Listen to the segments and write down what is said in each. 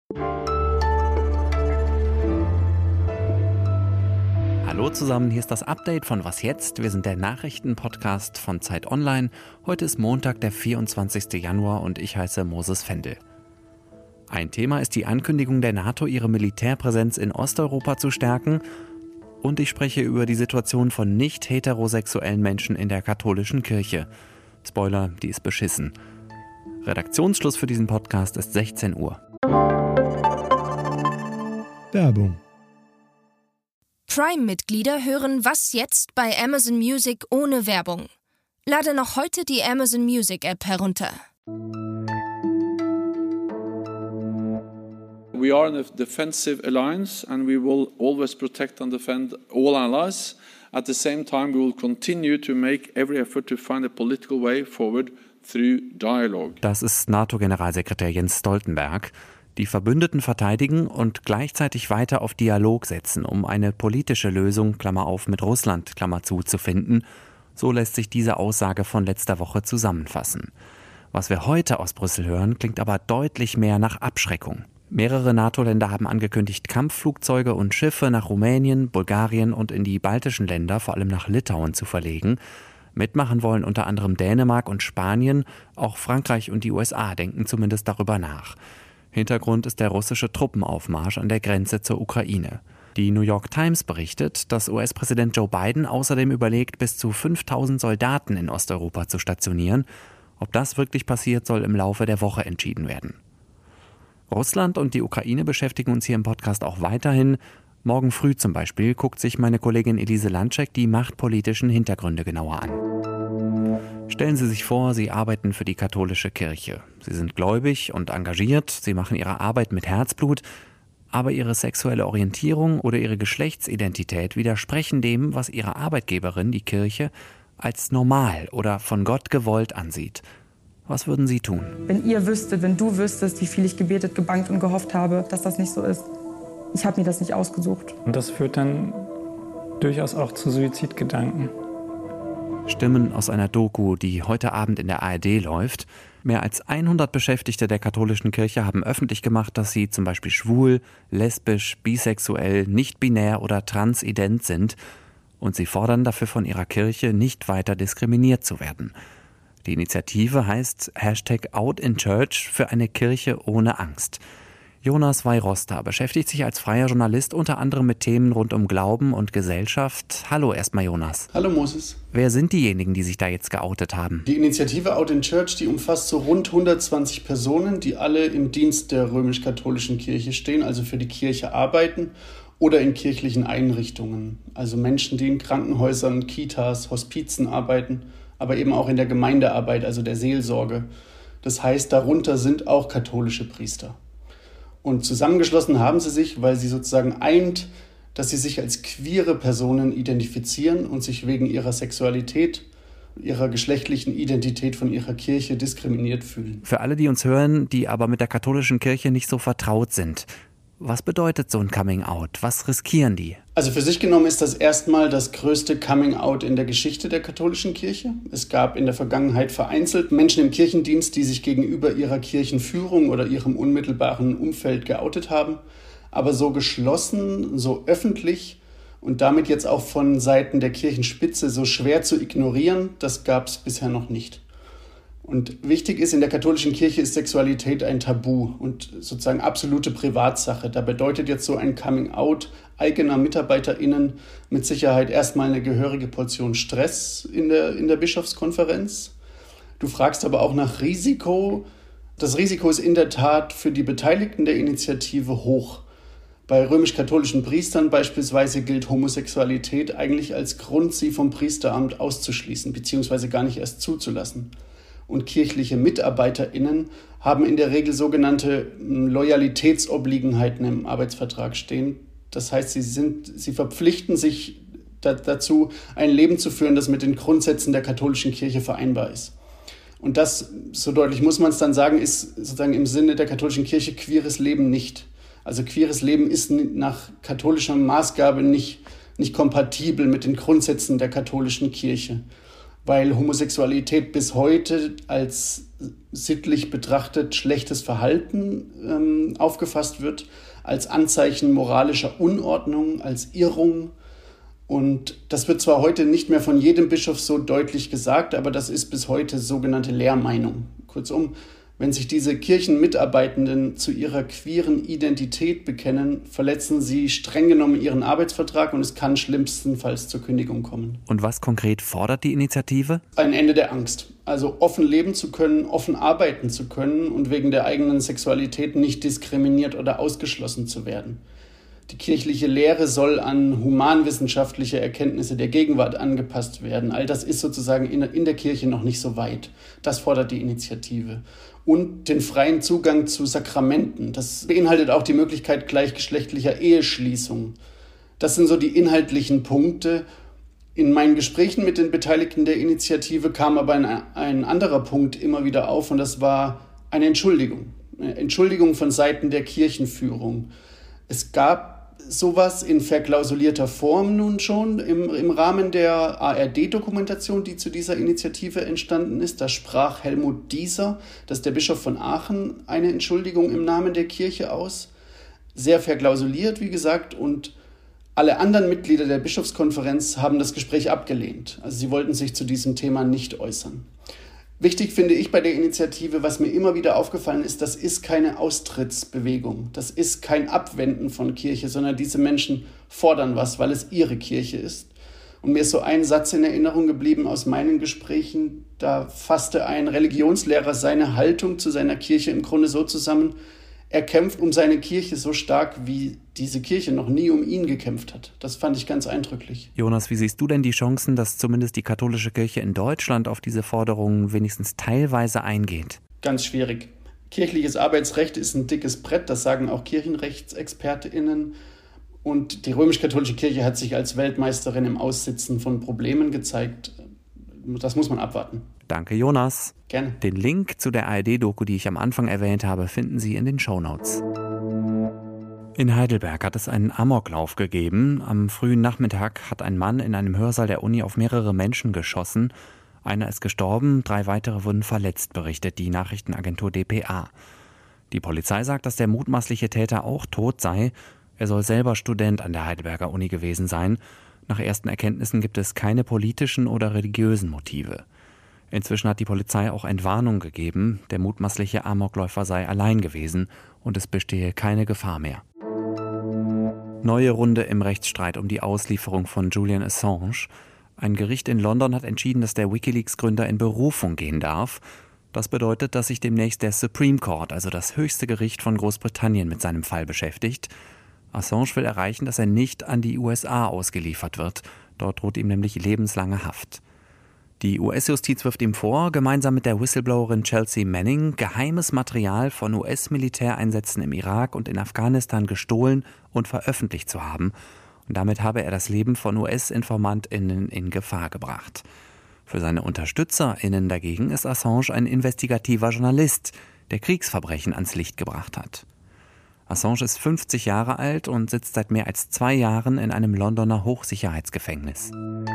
Hallo zusammen, hier ist das Update von Was jetzt? Wir sind der Nachrichtenpodcast von Zeit Online. Heute ist Montag, der 24. Januar und ich heiße Moses Fendel. Ein Thema ist die Ankündigung der NATO, ihre Militärpräsenz in Osteuropa zu stärken. Und ich spreche über die Situation von nicht heterosexuellen Menschen in der katholischen Kirche. Spoiler, die ist beschissen. Redaktionsschluss für diesen Podcast ist 16 Uhr. Werbung. Prime-Mitglieder hören Was jetzt bei Amazon Music ohne Werbung. Lade noch heute die Amazon Music App herunter. We are in a defensive alliance and we will always protect and defend all allies. At the same time, we will continue to make every effort to find a political way forward through dialogue. Das ist NATO-Generalsekretär Jens Stoltenberg. Die Verbündeten verteidigen und gleichzeitig weiter auf Dialog setzen, um eine politische Lösung, Klammer auf, mit Russland, Klammer zu finden. So lässt sich diese Aussage von letzter Woche zusammenfassen. Was wir heute aus Brüssel hören, klingt aber deutlich mehr nach Abschreckung. Mehrere NATO-Länder haben angekündigt, Kampfflugzeuge und Schiffe nach Rumänien, Bulgarien und in die baltischen Länder, vor allem nach Litauen, zu verlegen. Mitmachen wollen unter anderem Dänemark und Spanien, auch Frankreich und die USA denken zumindest darüber nach. Hintergrund ist der russische Truppenaufmarsch an der Grenze zur Ukraine. Die New York Times berichtet, dass US-Präsident Joe Biden außerdem überlegt, bis zu 5.000 Soldaten in Osteuropa zu stationieren. Ob das wirklich passiert, soll im Laufe der Woche entschieden werden. Russland und die Ukraine beschäftigen uns hier im Podcast auch weiterhin. Morgen früh zum Beispiel guckt sich meine Kollegin Elise Landschek die machtpolitischen Hintergründe genauer an. Stellen Sie sich vor, Sie arbeiten für die katholische Kirche. Sie sind gläubig und engagiert, Sie machen Ihre Arbeit mit Herzblut, aber Ihre sexuelle Orientierung oder Ihre Geschlechtsidentität widersprechen dem, was Ihre Arbeitgeberin, die Kirche, als normal oder von Gott gewollt ansieht. Was würden Sie tun? Wenn du wüsstest, wie viel ich gebetet, gebangt und gehofft habe, dass das nicht so ist. Ich habe mir das nicht ausgesucht. Und das führt dann durchaus auch zu Suizidgedanken. Stimmen aus einer Doku, die heute Abend in der ARD läuft. Mehr als 100 Beschäftigte der katholischen Kirche haben öffentlich gemacht, dass sie zum Beispiel schwul, lesbisch, bisexuell, nicht-binär oder transident sind. Und sie fordern dafür von ihrer Kirche, nicht weiter diskriminiert zu werden. Die Initiative heißt #OutInChurch für eine Kirche ohne Angst. Jonas Weiroster beschäftigt sich als freier Journalist unter anderem mit Themen rund um Glauben und Gesellschaft. Hallo erstmal Jonas. Hallo Moses. Wer sind diejenigen, die sich da jetzt geoutet haben? Die Initiative OutInChurch, die umfasst so rund 120 Personen, die alle im Dienst der römisch-katholischen Kirche stehen, also für die Kirche arbeiten oder in kirchlichen Einrichtungen. Also Menschen, die in Krankenhäusern, Kitas, Hospizen arbeiten, aber eben auch in der Gemeindearbeit, also der Seelsorge. Das heißt, darunter sind auch katholische Priester. Und zusammengeschlossen haben sie sich, weil sie sozusagen eint, dass sie sich als queere Personen identifizieren und sich wegen ihrer Sexualität, ihrer geschlechtlichen Identität von ihrer Kirche diskriminiert fühlen. Für alle, die uns hören, die aber mit der katholischen Kirche nicht so vertraut sind, was bedeutet so ein Coming-out? Was riskieren die? Also für sich genommen ist das erstmal das größte Coming-out in der Geschichte der katholischen Kirche. Es gab in der Vergangenheit vereinzelt Menschen im Kirchendienst, die sich gegenüber ihrer Kirchenführung oder ihrem unmittelbaren Umfeld geoutet haben. Aber so geschlossen, so öffentlich und damit jetzt auch von Seiten der Kirchenspitze so schwer zu ignorieren, das gab es bisher noch nicht. Und wichtig ist, in der katholischen Kirche ist Sexualität ein Tabu und sozusagen absolute Privatsache. Da bedeutet jetzt so ein Coming-out eigener MitarbeiterInnen mit Sicherheit erstmal eine gehörige Portion Stress in der Bischofskonferenz. Du fragst aber auch nach Risiko. Das Risiko ist in der Tat für die Beteiligten der Initiative hoch. Bei römisch-katholischen Priestern beispielsweise gilt Homosexualität eigentlich als Grund, sie vom Priesteramt auszuschließen bzw. gar nicht erst zuzulassen. Und kirchliche MitarbeiterInnen haben in der Regel sogenannte Loyalitätsobliegenheiten im Arbeitsvertrag stehen. Das heißt, sie verpflichten sich dazu, ein Leben zu führen, das mit den Grundsätzen der katholischen Kirche vereinbar ist. Und das, so deutlich muss man es dann sagen, ist sozusagen im Sinne der katholischen Kirche queeres Leben nicht. Also queeres Leben ist nach katholischer Maßgabe nicht kompatibel mit den Grundsätzen der katholischen Kirche. weil Homosexualität bis heute als sittlich betrachtet schlechtes Verhalten aufgefasst wird, als Anzeichen moralischer Unordnung, als Irrung. Und das wird zwar heute nicht mehr von jedem Bischof so deutlich gesagt, aber das ist bis heute sogenannte Lehrmeinung. Kurzum, wenn sich diese Kirchenmitarbeitenden zu ihrer queeren Identität bekennen, verletzen sie streng genommen ihren Arbeitsvertrag und es kann schlimmstenfalls zur Kündigung kommen. Und was konkret fordert die Initiative? Ein Ende der Angst. Also offen leben zu können, offen arbeiten zu können und wegen der eigenen Sexualität nicht diskriminiert oder ausgeschlossen zu werden. Die kirchliche Lehre soll an humanwissenschaftliche Erkenntnisse der Gegenwart angepasst werden. All das ist sozusagen in der Kirche noch nicht so weit. Das fordert die Initiative. Und den freien Zugang zu Sakramenten. Das beinhaltet auch die Möglichkeit gleichgeschlechtlicher Eheschließung. Das sind so die inhaltlichen Punkte. In meinen Gesprächen mit den Beteiligten der Initiative kam aber ein anderer Punkt immer wieder auf und das war eine Entschuldigung. Eine Entschuldigung von Seiten der Kirchenführung. Es gab sowas in verklausulierter Form nun schon im Rahmen der ARD-Dokumentation, die zu dieser Initiative entstanden ist. Da sprach Helmut Dieser, das ist der Bischof von Aachen, eine Entschuldigung im Namen der Kirche aus. Sehr verklausuliert, wie gesagt, und alle anderen Mitglieder der Bischofskonferenz haben das Gespräch abgelehnt. Also sie wollten sich zu diesem Thema nicht äußern. Wichtig finde ich bei der Initiative, was mir immer wieder aufgefallen ist, das ist keine Austrittsbewegung. Das ist kein Abwenden von Kirche, sondern diese Menschen fordern was, weil es ihre Kirche ist. Und mir ist so ein Satz in Erinnerung geblieben aus meinen Gesprächen. Da fasste ein Religionslehrer seine Haltung zu seiner Kirche im Grunde so zusammen: Er kämpft um seine Kirche so stark, wie diese Kirche noch nie um ihn gekämpft hat. Das fand ich ganz eindrücklich. Jonas, wie siehst du denn die Chancen, dass zumindest die katholische Kirche in Deutschland auf diese Forderungen wenigstens teilweise eingeht? Ganz schwierig. Kirchliches Arbeitsrecht ist ein dickes Brett, das sagen auch KirchenrechtsexpertInnen. Und die römisch-katholische Kirche hat sich als Weltmeisterin im Aussitzen von Problemen gezeigt. Das muss man abwarten. Danke, Jonas. Gerne. Den Link zu der ARD-Doku, die ich am Anfang erwähnt habe, finden Sie in den Shownotes. In Heidelberg hat es einen Amoklauf gegeben. Am frühen Nachmittag hat ein Mann in einem Hörsaal der Uni auf mehrere Menschen geschossen. Einer ist gestorben, 3 weitere wurden verletzt, berichtet die Nachrichtenagentur dpa. Die Polizei sagt, dass der mutmaßliche Täter auch tot sei. Er soll selber Student an der Heidelberger Uni gewesen sein. Nach ersten Erkenntnissen gibt es keine politischen oder religiösen Motive. Inzwischen hat die Polizei auch Entwarnung gegeben. Der mutmaßliche Amokläufer sei allein gewesen und es bestehe keine Gefahr mehr. Neue Runde im Rechtsstreit um die Auslieferung von Julian Assange. Ein Gericht in London hat entschieden, dass der WikiLeaks-Gründer in Berufung gehen darf. Das bedeutet, dass sich demnächst der Supreme Court, also das höchste Gericht von Großbritannien, mit seinem Fall beschäftigt. Assange will erreichen, dass er nicht an die USA ausgeliefert wird. Dort droht ihm nämlich lebenslange Haft. Die US-Justiz wirft ihm vor, gemeinsam mit der Whistleblowerin Chelsea Manning geheimes Material von US-Militäreinsätzen im Irak und in Afghanistan gestohlen und veröffentlicht zu haben. Und damit habe er das Leben von US-InformantInnen in Gefahr gebracht. Für seine UnterstützerInnen dagegen ist Assange ein investigativer Journalist, der Kriegsverbrechen ans Licht gebracht hat. Assange ist 50 Jahre alt und sitzt seit mehr als 2 Jahren in einem Londoner Hochsicherheitsgefängnis.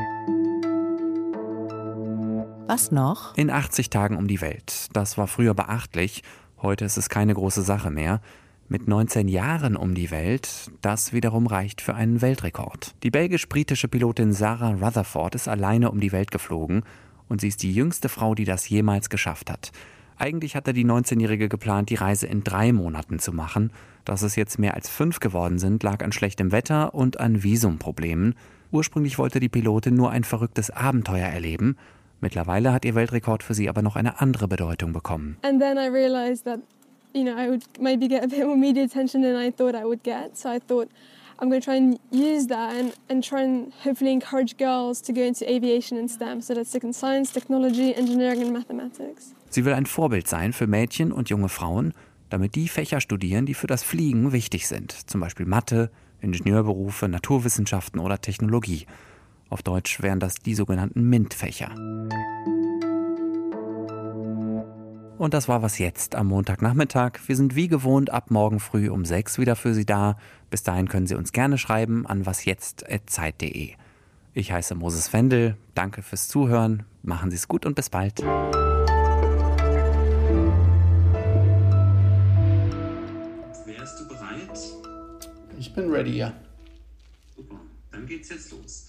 Was noch? In 80 Tagen um die Welt. Das war früher beachtlich. Heute ist es keine große Sache mehr. Mit 19 Jahren um die Welt, das wiederum reicht für einen Weltrekord. Die belgisch-britische Pilotin Sarah Rutherford ist alleine um die Welt geflogen und sie ist die jüngste Frau, die das jemals geschafft hat. Eigentlich hatte die 19-Jährige geplant, die Reise in 3 Monaten zu machen. Dass es jetzt mehr als 5 geworden sind, lag an schlechtem Wetter und an Visumproblemen. Ursprünglich wollte die Pilotin nur ein verrücktes Abenteuer erleben. Mittlerweile hat ihr Weltrekord für sie aber noch eine andere Bedeutung bekommen. And then I realized that, I would maybe get a bit more media attention than I thought I would get. So I thought I'm going to try and use that and try and hopefully encourage girls to go into aviation and STEM, so that's in science, technology, engineering and mathematics. Sie will ein Vorbild sein für Mädchen und junge Frauen, damit die Fächer studieren, die für das Fliegen wichtig sind. Zum Beispiel Mathe, Ingenieurberufe, Naturwissenschaften oder Technologie. Auf Deutsch wären das die sogenannten MINT-Fächer. Und das war Was jetzt am Montagnachmittag. Wir sind wie gewohnt ab morgen früh um 6 wieder für Sie da. Bis dahin können Sie uns gerne schreiben an wasjetzt@zeit.de. Ich heiße Moses Fendel. Danke fürs Zuhören. Machen Sie es gut und bis bald. Wärst du bereit? Ich bin ready, ja. Super, dann geht's jetzt los.